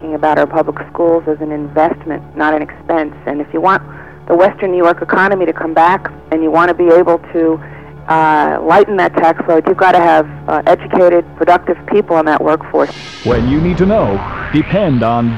thinking about our public schools as an investment, not an expense. And if you want the Western New York economy to come back and you want to be able to lighten that tax load, you've got to have educated, productive people in that workforce. When you need to know, depend on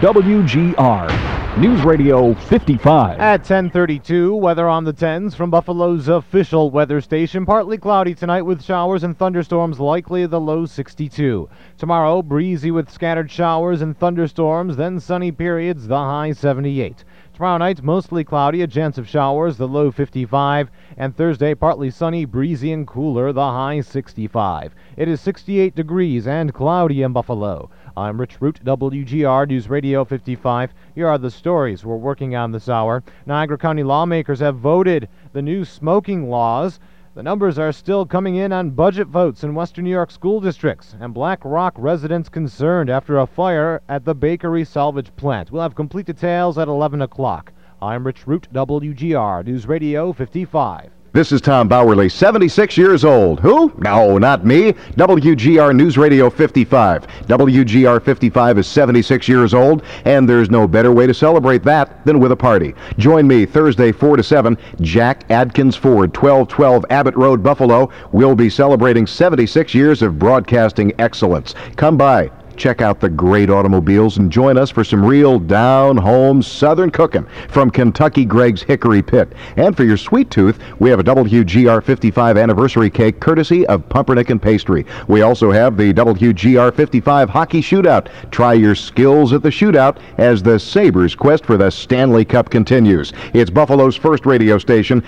WGR. News Radio 55. At 10:32, weather on the 10s from Buffalo's official weather station. Partly cloudy tonight with showers and thunderstorms, likely the low 62. Tomorrow, breezy with scattered showers and thunderstorms, then sunny periods, the high 78. Tomorrow night, mostly cloudy, a chance of showers, the low 55. And Thursday, partly sunny, breezy and cooler, the high 65. It is 68 degrees and cloudy in Buffalo. I'm Rich Root, WGR News Radio 55. Here are the stories we're working on this hour. Niagara County lawmakers have voted the new smoking laws. The numbers are still coming in on budget votes in Western New York school districts, and Black Rock residents concerned after a fire at the bakery salvage plant. We'll have complete details at 11 o'clock. I'm Rich Root, WGR News Radio 55. This is Tom Bowerly, 76 years old. Who? No, not me. WGR News Radio 55. WGR 55 is 76 years old, and there's no better way to celebrate that than with a party. Join me Thursday 4 to 7, Jack Adkins Ford, 1212 Abbott Road, Buffalo. We'll be celebrating 76 years of broadcasting excellence. Come by. Check out the great automobiles and join us for some real down-home Southern cooking from Kentucky Greg's Hickory Pit. And for your sweet tooth, we have a WGR 55 anniversary cake courtesy of Pumpernickel and Pastry. We also have the WGR 55 hockey shootout. Try your skills at the shootout as the Sabres' quest for the Stanley Cup continues. It's Buffalo's first radio station,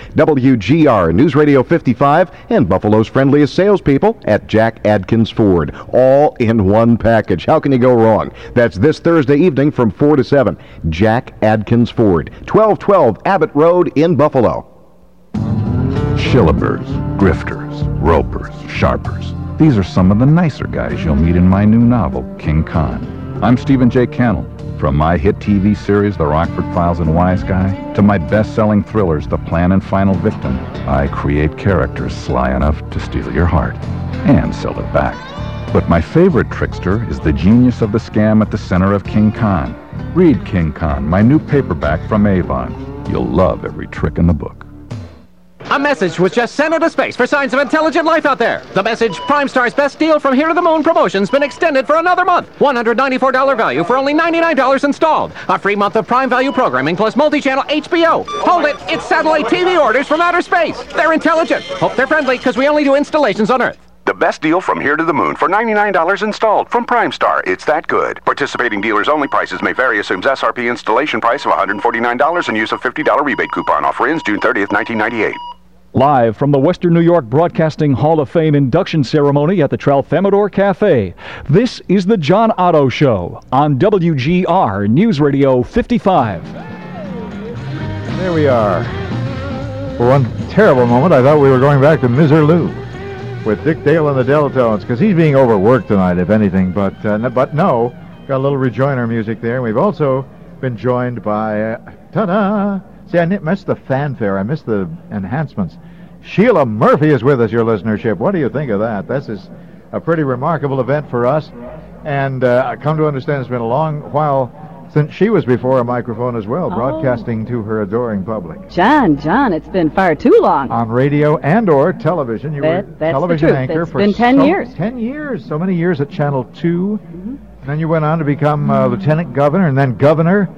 WGR News Radio 55, and Buffalo's friendliest salespeople at Jack Adkins Ford. All in one package. How can you go wrong? That's this Thursday evening from 4 to 7. Jack Adkins Ford, 1212 Abbott Road in Buffalo. Shillabers, grifters, ropers, sharpers. These are some of the nicer guys you'll meet in my new novel, King Khan. I'm Stephen J. Cannell. From my hit TV series, The Rockford Files and Wise Guy, to my best-selling thrillers, The Plan and Final Victim, I create characters sly enough to steal your heart and sell it back. But my favorite trickster is the genius of the scam at the center of King Khan. Read King Khan, my new paperback from Avon. You'll love every trick in the book. A message was just sent into space for signs of intelligent life out there. The message, Prime Star's best deal from Here to the Moon promotion's been extended for another month. $194 value for only $99 installed. A free month of Prime Value programming plus multi-channel HBO. Hold it, it's satellite TV orders from outer space. They're intelligent. Hope they're friendly, because we only do installations on Earth. The best deal from Here to the Moon for $99 installed from Prime Star. It's that good. Participating dealers only. Prices may vary. Assumes SRP installation price of $149 and use of $50 rebate coupon. Offer ends June 30th, 1998. Live from the Western New York Broadcasting Hall of Fame induction ceremony at the Tralfamadore Cafe, this is the John Otto Show on WGR News Radio 55. There we are. For one terrible moment, I thought we were going back to Miserlou with Dick Dale and the Deltones, because he's being overworked tonight, if anything. But no, got a little rejoiner music there. We've also been joined by, ta-da! See, I missed the fanfare. I missed the enhancements. Sheila Murphy is with us, your listenership. What do you think of that? This is a pretty remarkable event for us. And I come to understand it's been a long while since she was before a microphone as well, broadcasting to her adoring public. John, it's been far too long. On radio and or television. You were television anchor for 10 years. 10 years. So many years at Channel 2. Mm-hmm. Then you went on to become Lieutenant Governor and then Governor.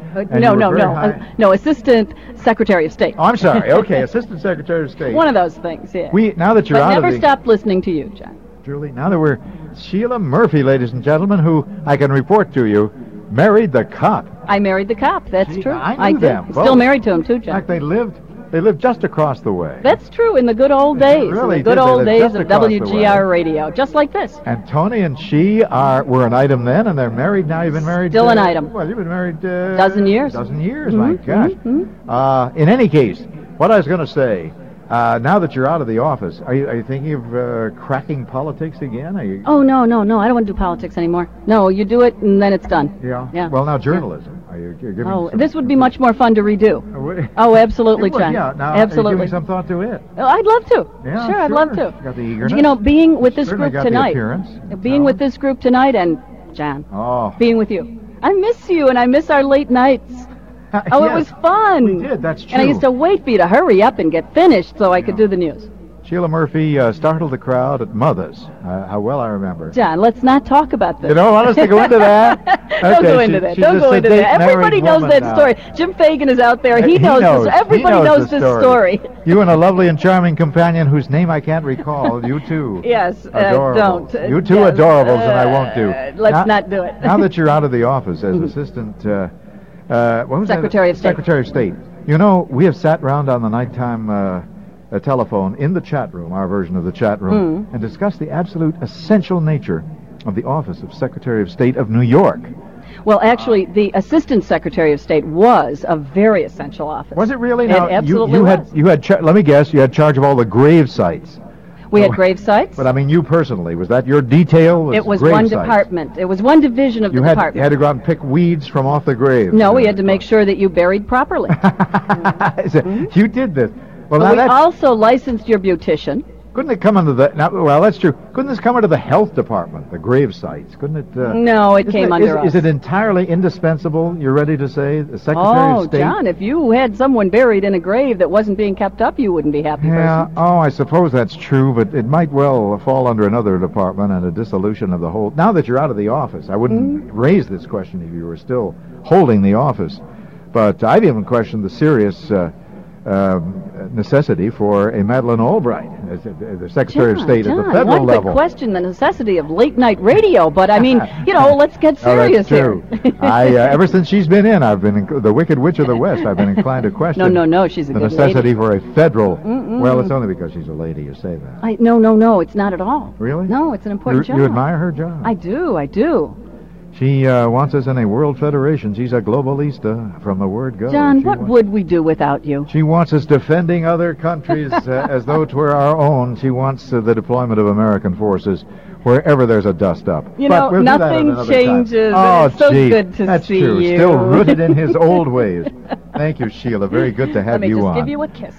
No, Assistant Secretary of State. Oh, I'm sorry. Okay, Assistant Secretary of State. One of those things, yeah. Now that you're but out never of the... stopped listening to you, John. Julie, now that we're... Sheila Murphy, ladies and gentlemen, who I can report to you, married the cop. I married the cop, that's true. I knew them. Did. Still married to him, too, John. In fact, they lived just across the way. That's true, in the good old days. Really in the good old days of WGR radio, just like this. And Tony and she were an item then, and they're married now. You've been married... Still an item. Well, you've been married... dozen years. Dozen years, my gosh. Mm-hmm. In any case, what I was going to say... now that you're out of the office, are you thinking of cracking politics again? Oh, no. I don't want to do politics anymore. No, you do it and then it's done. Yeah? Well, now journalism. You're giving this would be much more fun to redo. Oh, absolutely, John. Yeah, now absolutely. Are you giving some thought to it? Oh, I'd love to. Yeah, sure, I'd love to. Got the eagerness. You know, being with this Certainly group got tonight. The appearance. Being with this group tonight and, John, being with you. I miss you, and I miss our late nights. Oh, Yes, it was fun. We did, that's true. And I used to wait for you to hurry up and get finished so I could do the news. Sheila Murphy startled the crowd at Mother's. How well I remember. John, let's not talk about this. You don't want us to go into that? Don't go Okay, into she- that. she's Don't a go into sedate that. Everybody married knows woman that now. story. Jim Fagan is out there. He He knows this. Everybody he knows this story. You and a lovely and charming companion whose name I can't recall. You two. Yes, Adorable. don't. You two Yes, adorables, and I won't do. Let's not do it. Now that you're out of the office as assistant, what was that? Secretary of State. Secretary of State. You know, we have sat round on the nighttime telephone in the chat room, our version of the chat room, and discussed the absolute essential nature of the office of Secretary of State of New York. Well, actually, the Assistant Secretary of State was a very essential office. Was it really? It Now, absolutely you was. had let me guess, you had charge of all the grave sites. We had grave sites. But I mean, you personally, was that your detail? It was grave one sites? department. It was one division of You the had, department. you had to go out and pick weeds from off the graves. No, we had to make sure that you buried properly. You did this. Well, But now we that's, also licensed your beautician. couldn't it come under the? Now, well, that's true. Couldn't this come under the health department, the grave sites? Couldn't it? No, it came under us. Is it entirely indispensable? You're ready to say the Secretary of State? John, if you had someone buried in a grave that wasn't being kept up, you wouldn't be happy. Yeah, person. oh, I suppose that's true, but it might well fall under another department and a dissolution of the whole. Now that you're out of the office, I wouldn't raise this question if you were still holding the office, but I've even questioned the serious necessity for a Madeleine Albright as the Secretary of State at the federal one level. could question the necessity of late night radio, but I mean, let's get Oh, serious that's true. here. I ever since she's been in, I've been the Wicked Witch of the West. I've been inclined to question. No, she's a the good necessity lady. for a federal. Well, it's only because she's a lady you say that. No, it's not at all. Really? No, it's an important job. You admire her job? I do. She wants us in a world federation. She's a globalista from the word go. John, She what wants- would we do without you? She wants us defending other countries as though it were our own. She wants the deployment of American forces wherever there's a dust-up. We'll do that at nothing another changes. Oh, It's so gee, good to that's see true. you. Still rooted in his old ways. Thank you, Sheila. Very good to have Let me you just on. give you a kiss.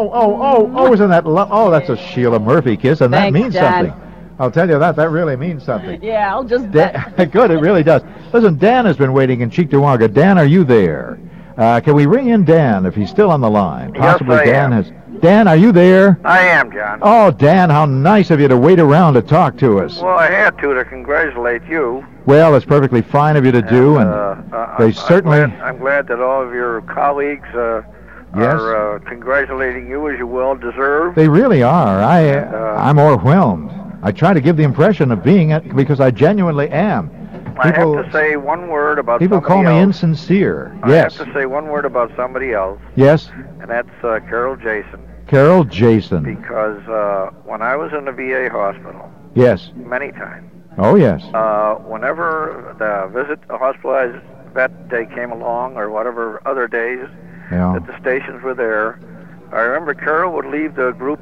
Isn't that that's a Sheila Murphy kiss, and that Thanks, means John. something. I'll tell you that really means something. Yeah, I'll just Good, it really does. Listen, Dan has been waiting in Cheektowaga. Dan, are you there? Can we ring in Dan if he's still on the line? Possibly I Dan am. has. Dan, are you there? I am, John. Oh, Dan, how nice of you to wait around to talk to us. Well, I had to congratulate you. Well, it's perfectly fine of you to do, and they certainly. I'm glad that all of your colleagues are congratulating you as you well deserve. They really are. I'm overwhelmed. I try to give the impression of being it because I genuinely am. I have to say one word about People somebody call me else. insincere. I Yes. have to say one word about somebody else, Yes. and that's Carol Jason. Carol Jason. Because when I was in the VA hospital, Yes. many times, Oh, yes. whenever the hospitalized vet day came along, or whatever other days Yeah. that the stations were there, I remember Carol would leave the group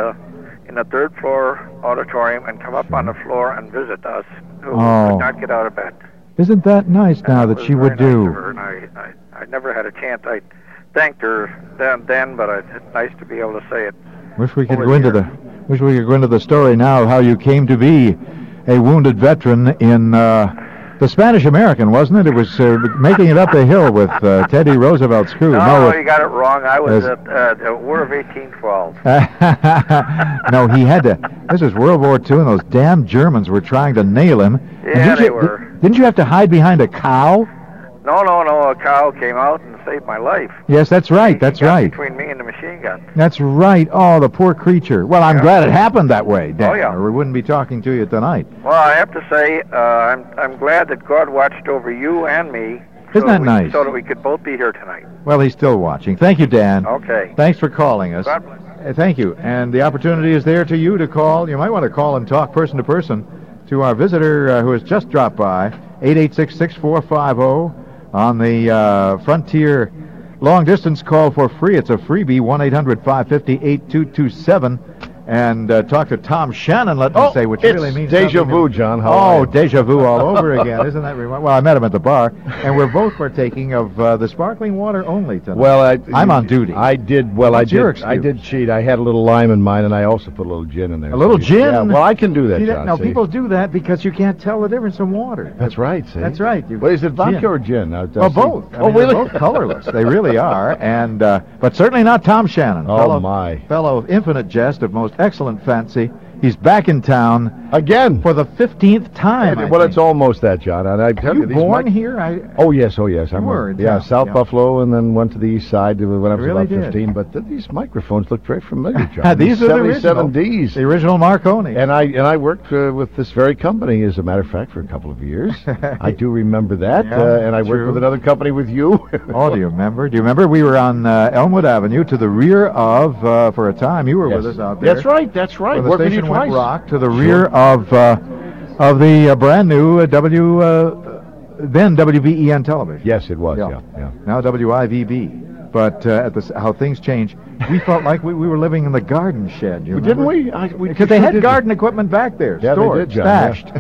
in the third floor auditorium and come up on the floor and visit us who Oh. could not get out of bed. Isn't that nice now that was she would very nice do? of her, and I never had a chance. I thanked her then, but it's nice to be able to say it. Wish we could over go into here. wish we could go into the story now of how you came to be a wounded veteran in the Spanish American, wasn't it? It was making it up the hill with Teddy Roosevelt's crew. No, you got it wrong. I was Yes. at the War of 1812. No, he had to. This is World War II, and those damn Germans were trying to nail him. And Yeah, didn't they you, were. Didn't you have to hide behind a cow? No. A cow came out and saved my life. Yes, that's right. That's Got right. Between me and the machine gun. That's right. Oh, the poor creature. Well, I'm glad it happened that way, Dan, Oh, yeah. or we wouldn't be talking to you tonight. Well, I have to say, I'm glad that God watched over you and me. Isn't that nice? So that we could both be here tonight. Well, he's still watching. Thank you, Dan. Okay. Thanks for calling us. God bless. Thank you. And the opportunity is there to you to call. You might want to call and talk person to person to our visitor who has just dropped by, 886-6450 on the Frontier long-distance call for free. It's a freebie, 1-800-550-8227. and talk to Tom Shannon, let me say, which really means deja something. vu, John. How are you? Deja vu all over again. Isn't that well, I met him at the bar, and we're both partaking of the sparkling water only tonight. Well, I'm on duty. I did cheat. I had a little lime in mine, and I also put a little gin in there. A little gin? Yeah, well, I can do that, John. Now, people do that because you can't tell the difference in water. That's right, see? That's right. Well, is it vodka or gin? Well, both. Oh, really? They're both colorless. They really are, and but certainly not Tom Shannon. Oh, my. Fellow of infinite jest, of most excellent fancy. He's back in town again for the 15th time. Well, it's almost that, John. And I tell you, born here? Oh yes. I'm South Buffalo, and then went to the east side when I was about 15. But these microphones look very familiar, John. These are the original. 77Ds. The original Marconi. And I worked with this very company, as a matter of fact, for a couple of years. I do remember that. And I worked with another company with you. Oh, do you remember? We were on Elmwood Avenue to the rear of, for a time, you were with us out there. That's right. The station went rock to the rear of the brand new then WBEN television. Yes, it was. Yeah. Now WIVB. But how things change, we felt like we were living in the garden shed. Didn't we? Because they had garden equipment back there, stored, they did, John, stashed.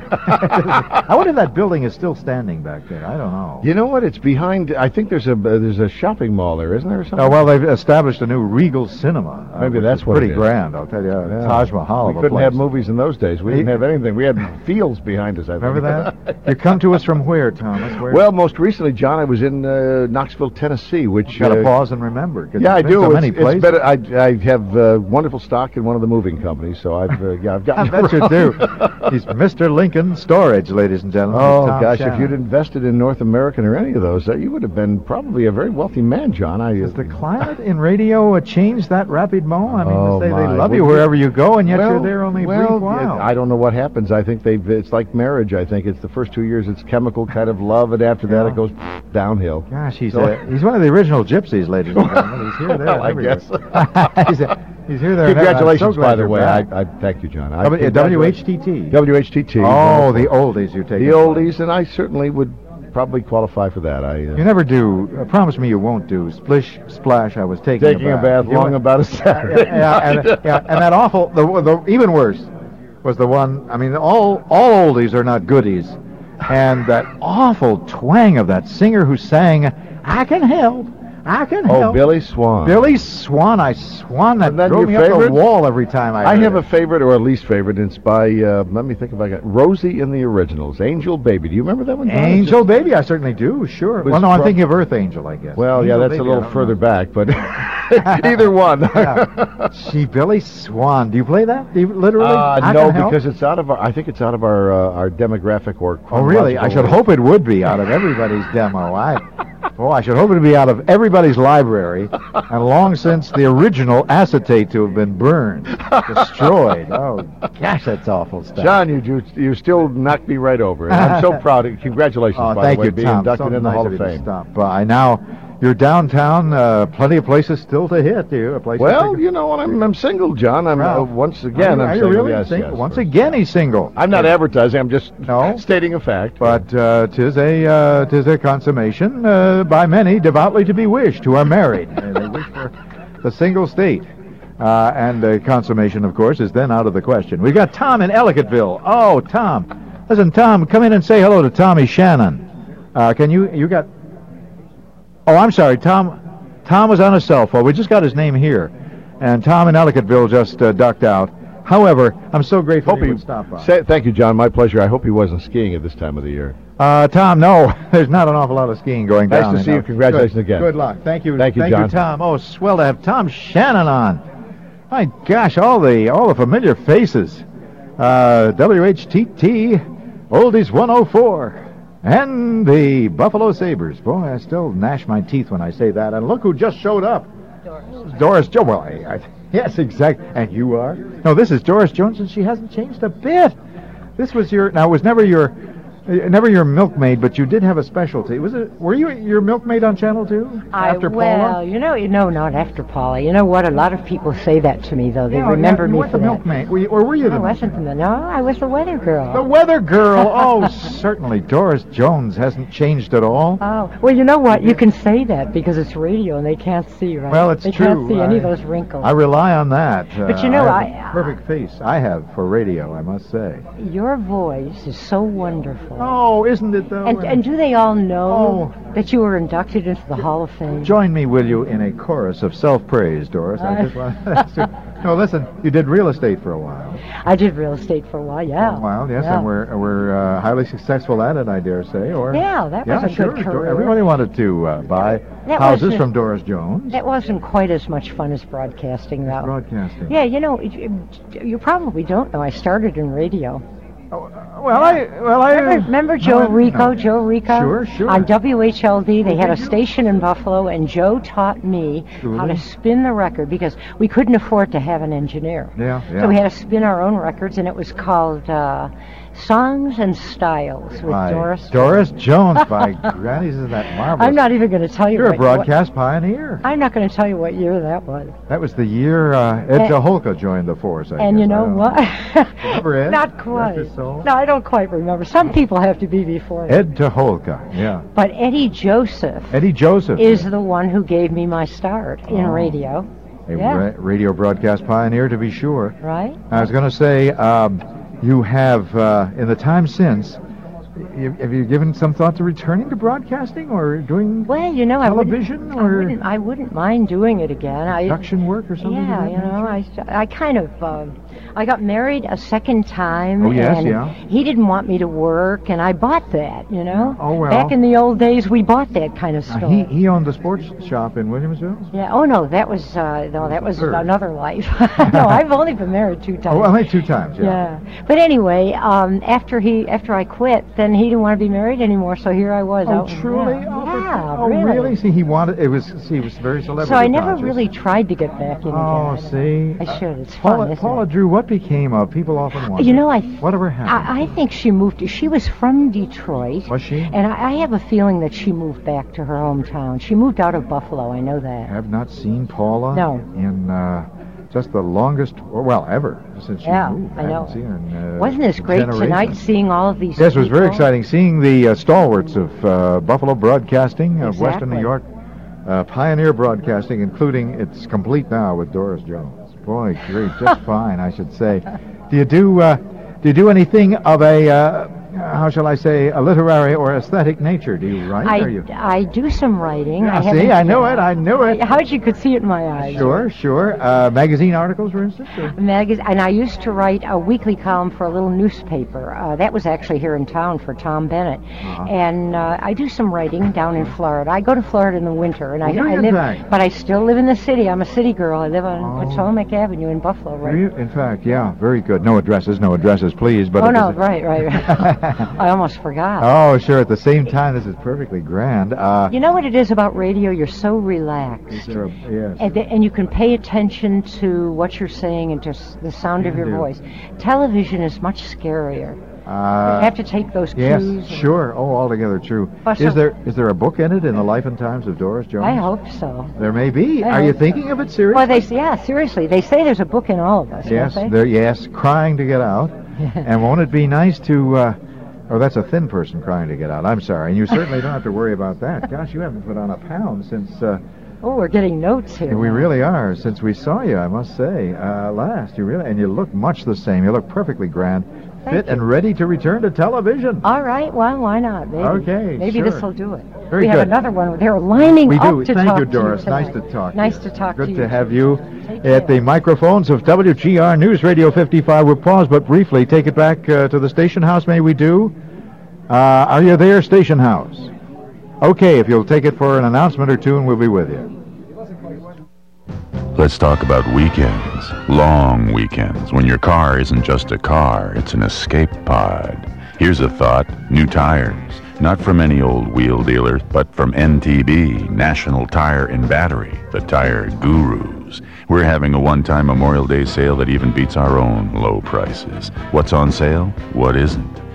I wonder if that building is still standing back there. I don't know. You know what? It's behind. I think there's a shopping mall there, isn't there? Or something? Oh, well, they've established a new Regal Cinema. Maybe that's what. Pretty grand, I'll tell you. Taj Mahal. We couldn't have movies in those days. We didn't have anything. We had fields behind us. I think. Remember that? You come to us from where, Thomas? Where? Well, most recently, John, I was in Knoxville, Tennessee, which. Got to pause and remember. Yeah, I do. So many places. It's better. I have wonderful stock in one of the moving companies, so I've gotten. I bet you do. He's Mr. Lincoln Storage, ladies and gentlemen. Oh gosh, if you'd invested in North American or any of those, you would have been probably a very wealthy man, John. Does the climate in radio change that rapidement? I mean, they love you Well, wherever you go, and yet you're there only a brief while. I don't know what happens. I think it's like marriage. I think it's the first 2 years it's chemical kind of love, and after that it goes downhill. Gosh, he's one of the original gypsies, ladies and gentlemen. He's here, there, I guess. He's here, there. Congratulations, by the way. I thank you, John. WHTT. WHTT. Oh, the oldies you take. The oldies, and I certainly would probably qualify for that. You never do. Promise me you won't do. Splish, splash. I was taking a bath long about a Saturday. And that awful. The even worse was the one. I mean, all oldies are not goodies, and that awful twang of that singer who sang, "I Can Help." I can help. Oh, Billy Swan. Billy Swan. That drove me up the wall every time I have a favorite or a least favorite. It's by, let me think if I got Rosie in the Originals, Angel Baby. Do you remember that one, John? Angel Baby, I certainly do, sure. Well, no, I'm thinking of Earth Angel, I guess. Well, Angel that's Baby, a little further back, but either one. See, Billy Swan. Do you play that? Literally? No, because it's out of I think it's out of our demographic or Oh, really? I should hope it would be out of everybody's demo. I should hope it would be out of everybody's library, and long since the original acetate to have been burned, destroyed. Oh, gosh, that's awful stuff. John, you still knocked me right over. And I'm so proud. Congratulations, by the way, being inducted in the Hall of Fame. Stop by. Now, you're downtown, plenty of places still to hit. Well, you know what? I'm single, John. I'm once again. I'm single. Really? Yes, single. Yes, once again, he's single. I'm not advertising. I'm just stating a fact. But tis a consummation by many devoutly to be wished who are married. They wish for the single state. And the consummation, of course, is then out of the question. We've got Tom in Ellicottville. Oh, Tom. Listen, Tom, come in and say hello to Tommy Shannon. You got... Oh, I'm sorry, Tom was on a cell phone. We just got his name here. And Tom in Ellicottville just ducked out. However, I'm so grateful he would stop by. Thank you, John. My pleasure. I hope he wasn't skiing at this time of the year. Tom, no. There's not an awful lot of skiing going down. Nice to see you. Congratulations again. Good luck. Thank you. Thank you, John. Thank you, Tom. Oh, swell to have Tom Shannon on. My gosh, all the familiar faces. WHTT, Oldies 104. And the Buffalo Sabres. Boy, I still gnash my teeth when I say that. And look who just showed up. Doris Jones. Well, yes, exactly. And you are? No, this is Doris Jones, and she hasn't changed a bit. This was it was never your Never your milkmaid, but you did have a specialty. Were you your milkmaid on Channel 2 after Paula? No, not after Paula. You know what? A lot of people say that to me, though. They remember me for the milkmaid. Or were you the milkmaid? I was the weather girl. The weather girl. Oh, certainly. Doris Jones hasn't changed at all. Oh, well, you know what? You can say that because it's radio and they can't see, right? Well, it's true. They can't see any of those wrinkles. I rely on that. But you know, I have a perfect face. I have for radio, I must say. Your voice is so wonderful. Oh, isn't it, though? And do they all know that you were inducted into the Hall of Fame? Join me, will you, in a chorus of self-praise, Doris. I just want to... No, listen, you did real estate for a while. I did real estate for a while, yeah. For a while, yes, and we're highly successful at it, I dare say. That was a good career. Everybody wanted to buy houses from Doris Jones. That wasn't quite as much fun as broadcasting, though. Broadcasting. Yeah, you know, you probably don't know, I started in radio. Remember Joe Rico? Joe Rico? Sure. On WHLD, they had a station in Buffalo, and Joe taught me how to spin the record because we couldn't afford to have an engineer. Yeah. So we had to spin our own records, and it was called Songs and Styles with Doris Jones. By granny, isn't that marvelous? I'm not even going to tell you. You're a broadcast pioneer. I'm not going to tell you what year that was. That was the year Ed DeHolka joined the force. I guess. You know what? Remember Ed? Not quite. No, I don't quite remember. Some people have to be before me. Ed DeHolka, yeah. But Eddie Joseph is the one who gave me my start in radio. A radio broadcast pioneer, to be sure. Right. I was going to say, you have, in the time since, have you given some thought to returning to broadcasting or doing television? I wouldn't mind doing it again. Production work or something? Yeah, you know, I kind of... I got married a second time, he didn't want me to work, and I bought that, you know. Oh, well. Back in the old days, we bought that kind of stuff. He owned the sports shop in Williamsville? Yeah. Oh, no, that was another life. No, I've only been married 2 times. Oh, only 2 times, yeah. But anyway, after I quit, then he didn't want to be married anymore, so here I was. Oh, truly? Really? See, he was very celebrity. So I never really tried to get back in again. Oh, see? I should. It's fun, Paula Drew, what became of? People often wonder. You know, whatever happened? I think she moved. She was from Detroit. Was she? And I have a feeling that she moved back to her hometown. She moved out of Buffalo. I know that. I have not seen Paula. No. In just the longest, ever since she moved. I know. Seen her in, wasn't this great tonight? Seeing all of these. Yes, it was very exciting. Seeing the stalwarts of Buffalo Broadcasting of Western New York, pioneer broadcasting, including it's complete now with Doris Jones. Boy, great, just fine, I should say. Do you do anything of a how shall I say, a literary or aesthetic nature? Do you write? I do some writing. Yeah, I knew it. How'd you could see it in my eyes? Sure. Magazine articles, for instance? And I used to write a weekly column for a little newspaper. That was actually here in town for Tom Bennett. And I do some writing down in Florida. I go to Florida in the winter, and I live, but I still live in the city. I'm a city girl. I live on Potomac Avenue in Buffalo, right? In fact, yeah, very good. No addresses, please. But right. I almost forgot. Oh, sure. At the same time, this is perfectly grand. You know what it is about radio? You're so relaxed. Yes. And you can pay attention to what you're saying and to the sound of your voice. Television is much scarier. You have to take those cues. Yes, sure. Oh, altogether true. Is there a book in it, in the life and times of Doris Jones? I hope so. There may be. Are you thinking of it seriously? Well, seriously. They say there's a book in all of us. Yes, crying to get out. And won't it be nice to... Oh, that's a thin person crying to get out. I'm sorry. And you certainly don't have to worry about that. Gosh, you haven't put on a pound since... Oh, we're getting notes here. We really are. Since we saw you, I must say, last. And you look much the same. You look perfectly grand, fit and ready to return to television. All right. Well, why not? Maybe. Okay, Maybe this will do it. Very good. We have another one. They're lining up to talk to you. Thank you, Doris. Nice to talk. Nice to talk to you. Good to have you at the microphones of WGR News Radio 55. We'll pause but briefly. Take it back to the station house, may we do? Are you there, station house? Okay, if you'll take it for an announcement or two, and we'll be with you. Let's talk about weekends. Long weekends, when your car isn't just a car, it's an escape pod. Here's a thought: new tires. Not from any old wheel dealer, but from NTB, National Tire and Battery, the tire gurus. We're having a one-time Memorial Day sale that even beats our own low prices. What's on sale? What isn't?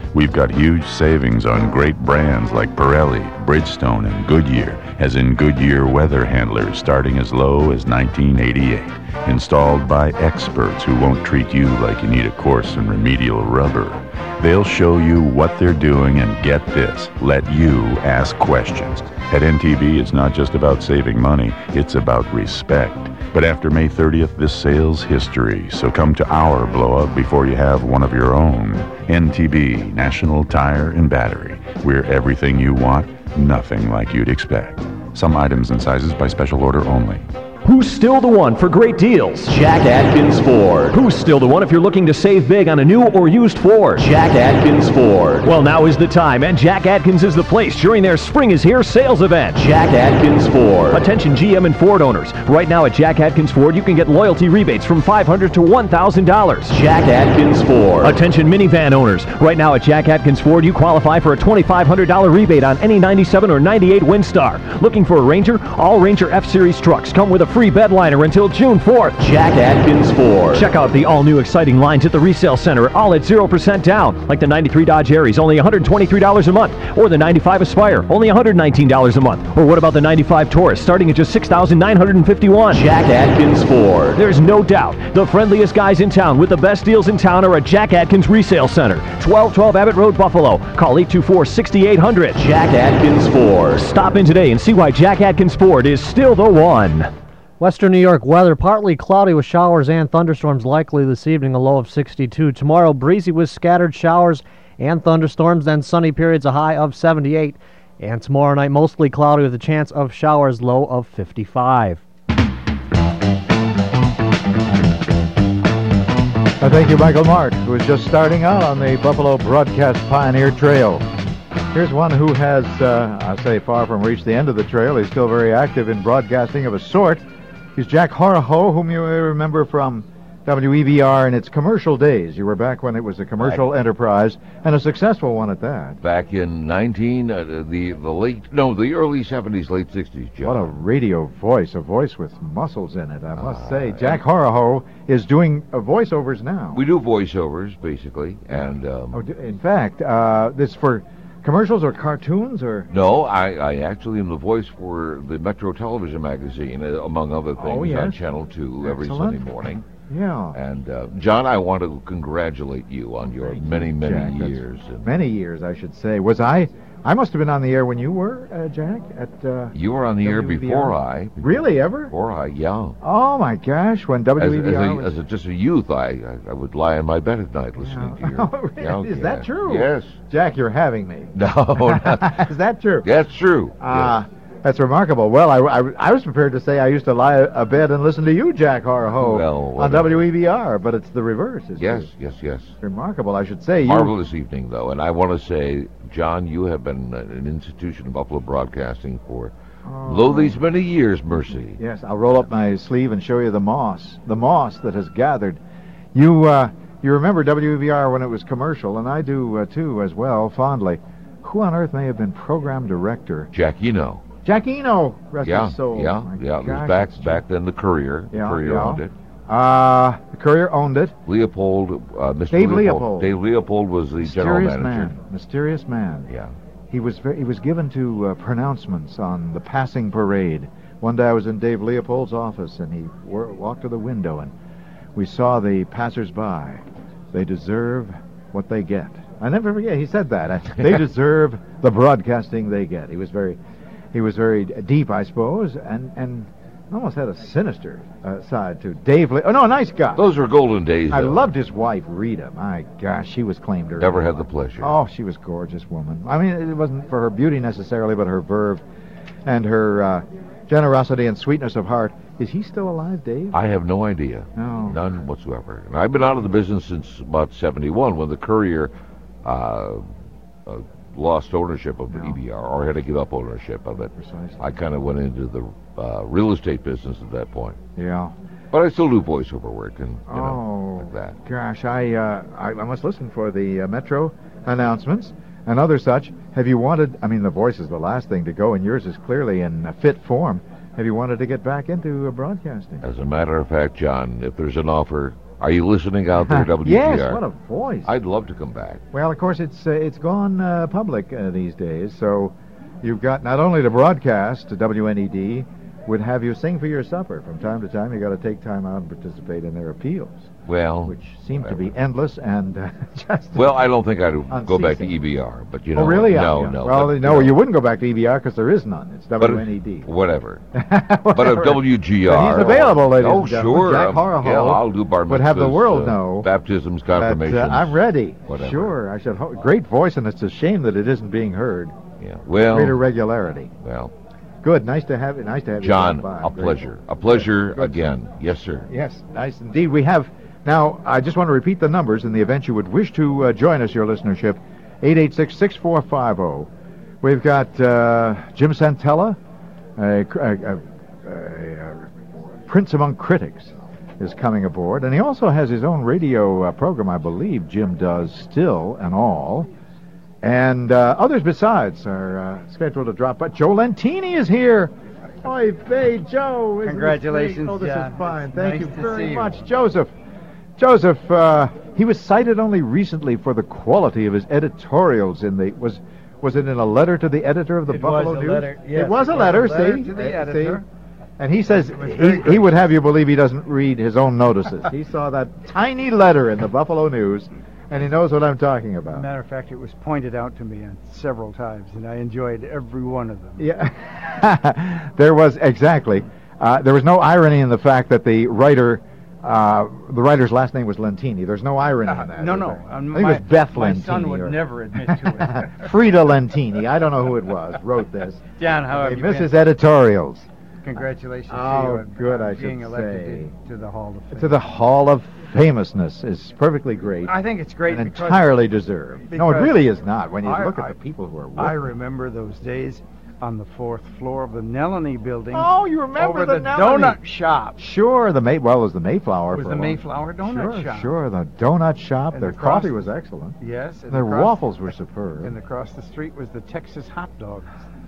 We've got huge savings on great brands like Pirelli, Bridgestone, and Goodyear, as in Goodyear weather handlers starting as low as $19.88. Installed by experts who won't treat you like you need a course in remedial rubber. They'll show you what they're doing and, get this, let you ask questions. At NTB, it's not just about saving money, it's about respect. But after May 30th, this sale's history, so come to our blow-up before you have one of your own. NTB, National Tire and Battery. We're everything you want, nothing like you'd expect. Some items and sizes by special order only. Who's still the one for great deals? Jack Atkins Ford. Who's still the one if you're looking to save big on a new or used Ford? Jack Atkins Ford. Well, now is the time, and Jack Atkins is the place during their Spring is Here sales event. Jack Atkins Ford. Attention GM and Ford owners. Right now at Jack Atkins Ford, you can get loyalty rebates from $500 to $1,000. Jack Atkins Ford. Attention minivan owners. Right now at Jack Atkins Ford, you qualify for a $2,500 rebate on any 97 or 98 Windstar. Looking for a Ranger? All Ranger F-Series trucks come with a free bed liner until June 4th. Jack Atkins Ford. Check out the all-new exciting lines at the resale center, all at 0% down, like the 93 Dodge Aries, only $123 a month, or the 95 Aspire, only $119 a month, or what about the 95 Taurus, starting at just $6,951. Jack Atkins Ford. There's no doubt the friendliest guys in town with the best deals in town are at Jack Atkins Resale Center, 1212 Abbott Road, Buffalo. Call 824-6800. Jack Atkins Ford. Stop in today and see why Jack Atkins Ford is still the one. Western New York weather, partly cloudy with showers and thunderstorms likely this evening, a low of 62. Tomorrow, breezy with scattered showers and thunderstorms, then sunny periods, a high of 78. And tomorrow night, mostly cloudy with a chance of showers, low of 55. Thank you, Michael Mark, who is just starting out on the Buffalo Broadcast Pioneer Trail. Here's one who has, I say, far from reached the end of the trail. He's still very active in broadcasting of a sort. He's Jack Horoho, whom you may remember from WEBR in its commercial days. You were back when it was a commercial enterprise, and a successful one at that. Back in the early 70s, late 60s, John. What a radio voice, a voice with muscles in it, I must say. Jack Horoho is doing voiceovers now. We do voiceovers, basically, and... in fact, this for... commercials or cartoons or? No, I actually am the voice for the Metro Television Magazine, among other things, on Channel 2 every Sunday morning. Yeah. And, John, I want to congratulate you on your many years. Many years, I should say. Was I must have been on the air when you were, Jack, at You were on the air before I. Really, ever? Before I, yeah. Oh, my gosh, when WEBR As just a youth, I would lie in my bed at night listening to you. Oh, really? Is that true? Yes. Jack, you're having me. No. Is that true? That's true. Yes. That's remarkable. Well, I was prepared to say I used to lie abed and listen to you, Jack Horoho, on WEBR, but it's the reverse, isn't it? Yes. Remarkable, I should say. Marvelous evening, though, and I want to say, John, you have been an institution of Buffalo Broadcasting for these many years, Mercy. Yes, I'll roll up my sleeve and show you the moss that has gathered. You remember WEBR when it was commercial, and I do, too, as well, fondly. Who on earth may have been program director? Jack Eno. Jack Eno, rest his soul. Yeah. It was back then the Courier. Courier owned it. The Courier owned it. Leopold, Mr. Dave Leopold. Dave Leopold was the general manager. Mysterious man. Yeah. He was given to pronouncements on the passing parade. One day I was in Dave Leopold's office, and he walked to the window, and we saw the passers-by. They deserve what they get. I never forget. He said that. They deserve the broadcasting they get. He was very deep, I suppose, and almost had a sinister side to Dave. A nice guy. Those were golden days. I loved his wife, Rita. My gosh, she was claimed early. Never had the pleasure. Oh, she was a gorgeous woman. I mean, it wasn't for her beauty necessarily, but her verve and her generosity and sweetness of heart. Is he still alive, Dave? I have no idea. No. None whatsoever. And I've been out of the business since about 71, when the Courier lost ownership of the EBR, or had to give up ownership of it. Precisely. I kind of went into the real estate business at that point. Yeah. But I still do voiceover work, and like that. Gosh, I must listen for the Metro announcements and other such. Have you wanted? I mean, the voice is the last thing to go, and yours is clearly in a fit form. Have you wanted to get back into broadcasting? As a matter of fact, John, if there's an offer Are you listening out there, WGR? Yes, what a voice. I'd love to come back. Well, of course, it's gone public these days, so you've got not only the broadcast, WNED would have you sing for your supper. From time to time, you got to take time out and participate in their appeals. Well, which seem to be endless and just. Well, I don't think I'd go back to EBR, but you know. Oh, really? No, yeah. no. Well, but, no, you wouldn't go back to EBR because there is none. It's WNED. Whatever. But of WGR. But he's available, ladies and gentlemen. Sure. Jack Horoho Yeah, I'll do bar mitzvahs. Would have the world know. Baptisms, confirmations. I'm ready. Whatever. Sure. I should. Great voice, and it's a shame that it isn't being heard. Yeah. Well. Greater regularity. Well. Good. Nice to have you. Nice to have John, you. John, a pleasure. A pleasure again. Yes, sir. Yes. Nice indeed. We have. Now, I just want to repeat the numbers in the event you would wish to join us, your listenership. 886-6450. We've got Jim Santella, Prince Among Critics, is coming aboard. And he also has his own radio program, I believe Jim does still and all. And others besides are scheduled to drop. But Joe Lentini is here. Oy vey, Joe. Congratulations, oh, this John. is fine. Thank Nice you to very see you. much. Joseph, he was cited only recently for the quality of his editorials in the... Was it in a letter to the editor of the Buffalo News? Yes, it was a letter, see? to the editor. And he says he would have you believe he doesn't read his own notices. He saw that tiny letter in the Buffalo News, and he knows what I'm talking about. Matter of fact, it was pointed out to me several times, and I enjoyed every one of them. Yeah, there was exactly. There was no irony in the fact that the writer's last name was Lentini. There's no irony in that. No. I think it was Beth Lentini. My son would never admit to it. Frida Lentini. I don't know who it was. Wrote this. John, how have you been? Mrs. Editorials. Congratulations Oh, to you good, I being should elected say. to the Hall of Fame. To the Hall of Famousness is perfectly great. I think it's great and because entirely deserved. No, it because really is not. When you I- look at I- the people who are with I it. remember those days on the 4th floor of the Nellany building. Oh, you remember over the the Nellany. donut shop. Sure, it was the Mayflower. It was for the a long- Mayflower donut shop. Sure, the donut shop. And Their across- coffee was excellent. Yes. And Their across- waffles were superb. And across the street was the Texas hot dogs.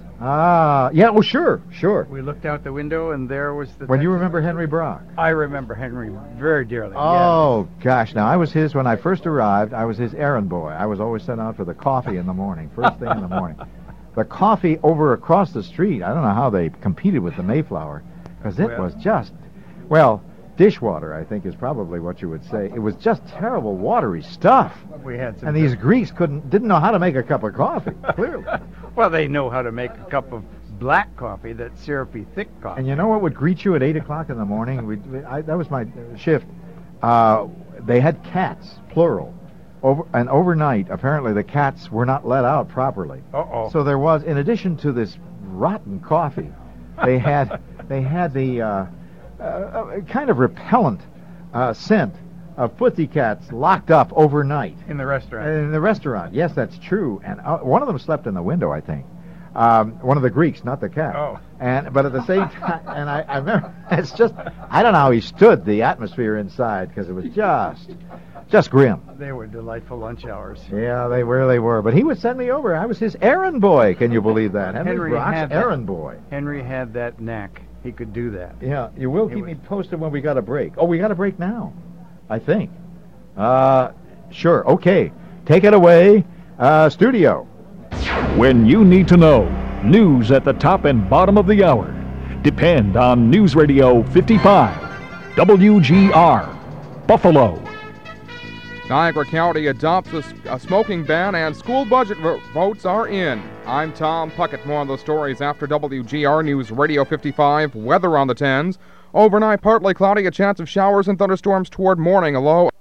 Ah, yeah, well, sure. We looked out the window, and there was the... When you remember Henry Brock. I remember Henry very dearly. Oh, gosh. Now, I was his, when I first arrived, I was his errand boy. I was always sent out for the coffee in the morning, first thing in the morning. The coffee over across the street, I don't know how they competed with the Mayflower, because it was just, well, dishwater, I think, is probably what you would say. It was just terrible, watery stuff. We had some... And these Greeks didn't know how to make a cup of coffee, clearly. Well, they know how to make a cup of black coffee, that syrupy, thick coffee. And you know what would greet you at 8 o'clock in the morning? That was my shift. They had cats, plural. And overnight, apparently, the cats were not let out properly. Uh-oh. So there was, in addition to this rotten coffee, they had the kind of repellent scent of pussycats locked up overnight. In the restaurant. In the restaurant, yes, that's true. And one of them slept in the window, I think. One of the Greeks, not the cat. Oh. But at the same time, and I remember, it's just, I don't know how he stood the atmosphere inside, because it was just grim. They were delightful lunch hours. Yeah, they were. But he would send me over. I was his errand boy. Can you believe that? Henry Brock's had errand boy. Henry had that knack. He could do that. Yeah, you will keep me posted when we got a break. Oh, we got a break now, I think. Sure, okay. Take it away, studio. When you need to know, news at the top and bottom of the hour. Depend on News Radio 55, WGR, Buffalo. Niagara County adopts a smoking ban and school budget votes are in. I'm Tom Puckett. More on those stories after WGR News Radio 55. Weather on the 10s. Overnight, partly cloudy, a chance of showers and thunderstorms toward morning. A low